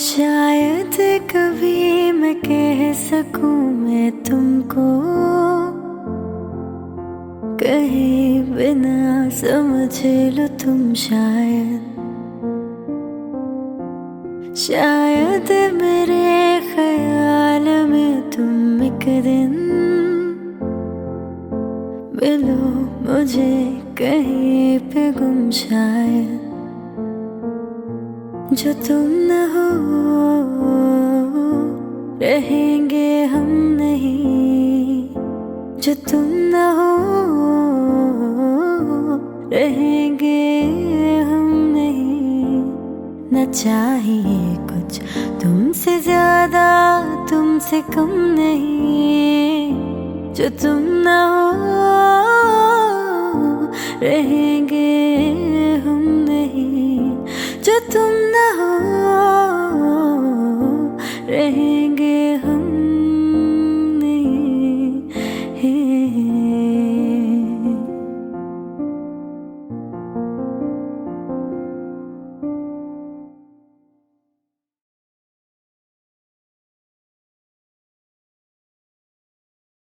शायद कभी मैं कह सकूं मैं तुमको, कहे बिना समझ लो तुम। शायद मेरे ख्याल में तुम एक दिन मिलो मुझे कहीं पे गुम। शायद जो तुम न हो रहेंगे हम नहीं, जो तुम न हो रहेंगे हम नहीं। न चाहिए कुछ तुमसे ज्यादा तुमसे कम नहीं, जो तुम न हो रहेंगे